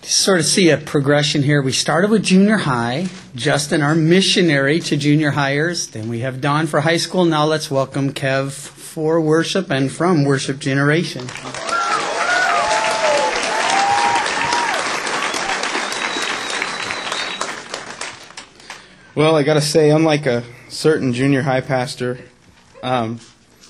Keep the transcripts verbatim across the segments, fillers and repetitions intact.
sort of see a progression here. We started with junior high, Justin, our missionary to junior hires. Then we have Don for high school. Now let's welcome Kev for worship and from Worship Generation. Well, I got to say, unlike a certain junior high pastor, um,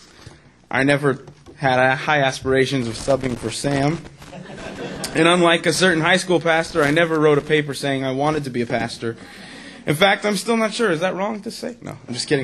I never had high aspirations of subbing for Sam. And unlike a certain high school pastor, I never wrote a paper saying I wanted to be a pastor. In fact, I'm still not sure. Is that wrong to say? No, I'm just kidding.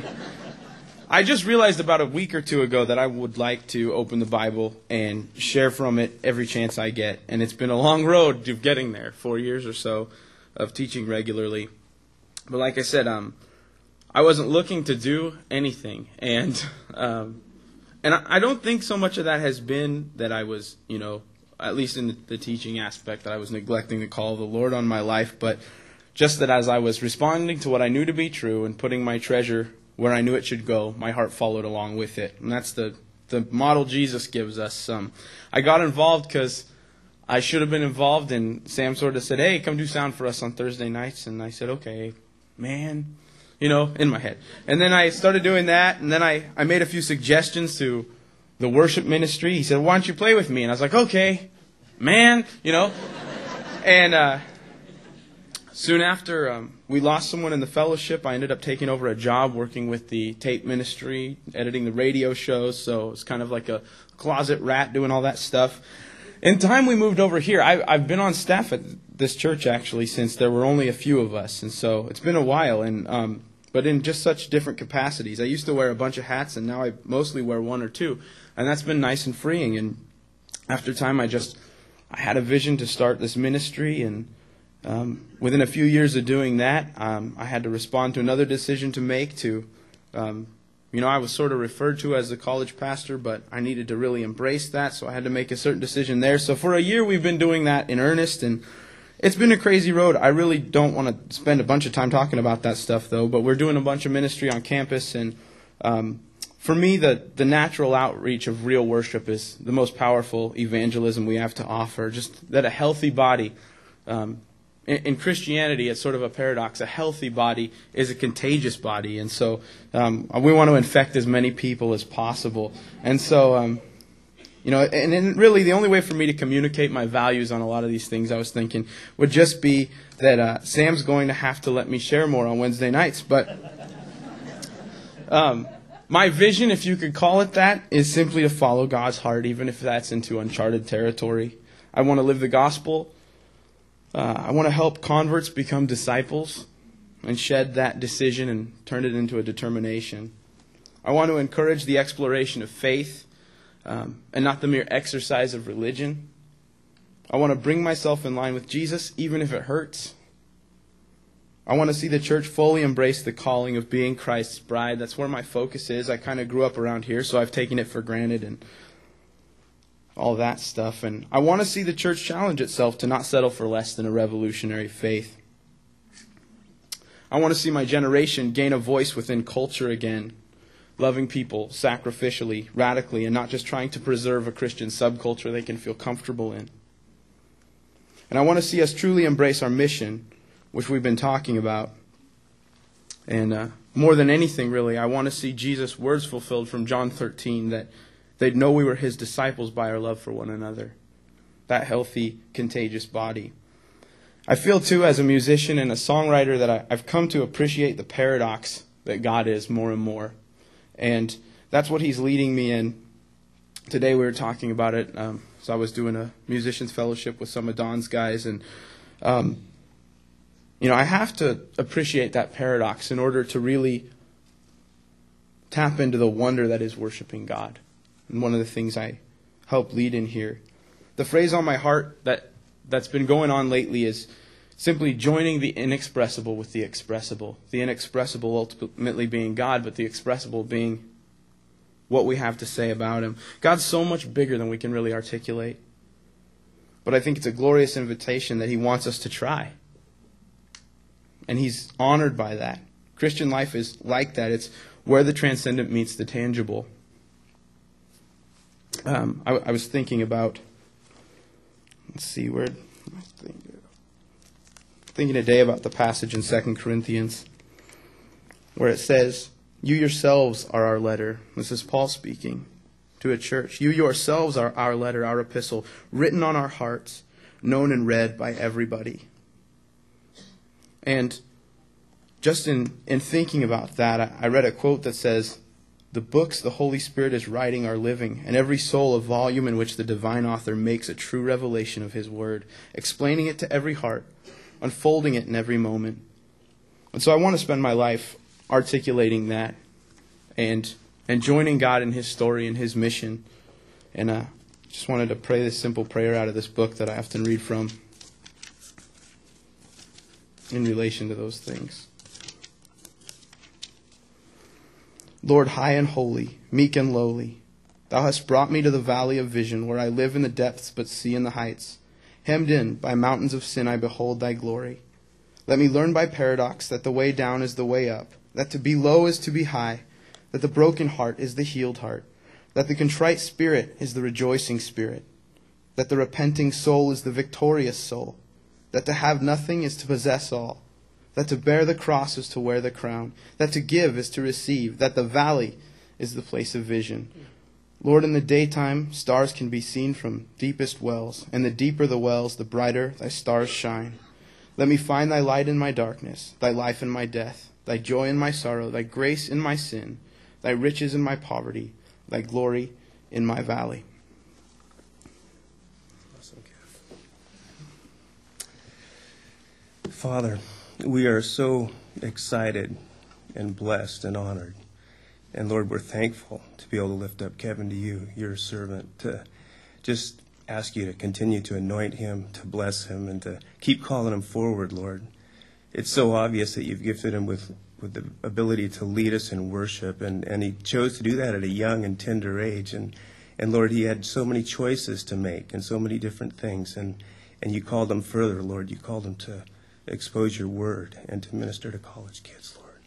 I just realized about a week or two ago that I would like to open the Bible and share from it every chance I get. And it's been a long road to getting there, four years or so of teaching regularly. But like I said, um, I wasn't looking to do anything. And um, and I, I don't think so much of that has been that I was, you know, at least in the, the teaching aspect, that I was neglecting the call of the Lord on my life, but just that as I was responding to what I knew to be true and putting my treasure where I knew it should go, my heart followed along with it. And that's the, the model Jesus gives us. Um, I got involved because I should have been involved, and Sam sort of said, hey, come do sound for us on Thursday nights. And I said, okay, man, you know, in my head. And then I started doing that, and then I, I made a few suggestions to the worship ministry. He said, why don't you play with me? And I was like, okay, man, you know. And uh, soon after, um, we lost someone in the fellowship. I ended up taking over a job working with the tape ministry, editing the radio shows. So it's kind of like a closet rat doing all that stuff. In time, we moved over here. I, I've been on staff at this church, actually, since there were only a few of us. And so it's been a while. And um, but in just such different capacities. I used to wear a bunch of hats, and now I mostly wear one or two. And that's been nice and freeing. And after time, I just, I had a vision to start this ministry. And um, within a few years of doing that, um, I had to respond to another decision to make to, um, you know, I was sort of referred to as the college pastor, but I needed to really embrace that. So I had to make a certain decision there. So for a year, we've been doing that in earnest. And it's been a crazy road. I really don't want to spend a bunch of time talking about that stuff, though. But we're doing a bunch of ministry on campus. And um, for me, the, the natural outreach of real worship is the most powerful evangelism we have to offer. Just that a healthy body, um, in, in Christianity, it's sort of a paradox. A healthy body is a contagious body. And so um, we want to infect as many people as possible. And so, um, you know, and, and really the only way for me to communicate my values on a lot of these things, I was thinking, would just be that uh, Sam's going to have to let me share more on Wednesday nights. But Um, my vision, if you could call it that, is simply to follow God's heart, even if that's into uncharted territory. I want to live the gospel. Uh, I want to help converts become disciples and shed that decision and turn it into a determination. I want to encourage the exploration of faith um, and not the mere exercise of religion. I want to bring myself in line with Jesus, even if it hurts. I want to see the church fully embrace the calling of being Christ's bride. That's where my focus is. I kind of grew up around here, so I've taken it for granted and all that stuff. And I want to see the church challenge itself to not settle for less than a revolutionary faith. I want to see my generation gain a voice within culture again, loving people sacrificially, radically, and not just trying to preserve a Christian subculture they can feel comfortable in. And I want to see us truly embrace our mission, which we've been talking about. And uh, more than anything, really, I want to see Jesus' words fulfilled from John thirteen, that they'd know we were his disciples by our love for one another. That healthy, contagious body. I feel, too, as a musician and a songwriter, that I, I've come to appreciate the paradox that God is more and more. And that's what he's leading me in. Today we were talking about it. Um, so I was doing a musician's fellowship with some of Don's guys, and um, You know, I have to appreciate that paradox in order to really tap into the wonder that is worshiping God. And one of the things I help lead in here. The phrase on my heart that, that's been going on lately is simply joining the inexpressible with the expressible. The inexpressible ultimately being God, but the expressible being what we have to say about him. God's so much bigger than we can really articulate. But I think it's a glorious invitation that he wants us to try. And he's honored by that. Christian life is like that. It's where the transcendent meets the tangible. Um, I, I was thinking about, let's see, where did I think of? thinking today about the passage in Second Corinthians where it says, "You yourselves are our letter." This is Paul speaking to a church. "You yourselves are our letter, our epistle, written on our hearts, known and read by everybody." And just in, in thinking about that, I, I read a quote that says, "The books the Holy Spirit is writing are living, and every soul a volume in which the divine author makes a true revelation of his word, explaining it to every heart, unfolding it in every moment." And so I want to spend my life articulating that and and joining God in his story and his mission. And I uh, just wanted to pray this simple prayer out of this book that I often read from in relation to those things. "Lord, high and holy, meek and lowly, thou hast brought me to the valley of vision, where I live in the depths but see in the heights. Hemmed in by mountains of sin, I behold thy glory. Let me learn by paradox that the way down is the way up, that to be low is to be high, that the broken heart is the healed heart, that the contrite spirit is the rejoicing spirit, that the repenting soul is the victorious soul, that to have nothing is to possess all, that to bear the cross is to wear the crown, that to give is to receive, that the valley is the place of vision. Lord, in the daytime, stars can be seen from deepest wells, and the deeper the wells, the brighter thy stars shine. Let me find thy light in my darkness, thy life in my death, thy joy in my sorrow, thy grace in my sin, thy riches in my poverty, thy glory in my valley." Father, we are so excited and blessed and honored. And Lord, we're thankful to be able to lift up Kevin to you, your servant, to just ask you to continue to anoint him, to bless him, and to keep calling him forward, Lord. It's so obvious that you've gifted him with, with the ability to lead us in worship, and, and he chose to do that at a young and tender age. And, and Lord, he had so many choices to make and so many different things, and, and you called him further, Lord. You called him to expose your word and to minister to college kids, Lord.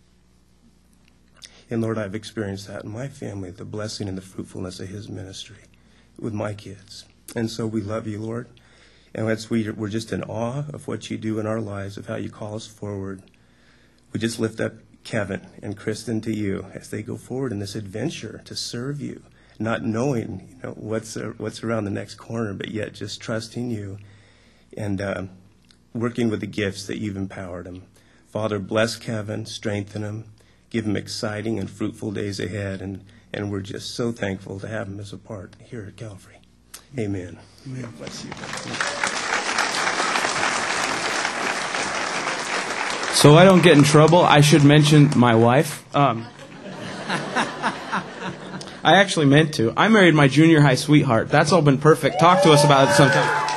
And Lord, I've experienced that in my family, the blessing and the fruitfulness of his ministry with my kids. And so we love you, Lord. And that's, we, we're just in awe of what you do in our lives, of how you call us forward. We just lift up Kevin and Kristen to you as they go forward in this adventure to serve you, not knowing, you know, what's uh, what's around the next corner, but yet just trusting you and uh, working with the gifts that you've empowered him. Father, bless Kevin, strengthen him, give him exciting and fruitful days ahead, and, and we're just so thankful to have him as a part here at Calvary. Amen. Amen. Bless you. So I don't get in trouble, I should mention my wife. Um, I actually meant to. I married my junior high sweetheart. That's all been perfect. Talk to us about it sometime.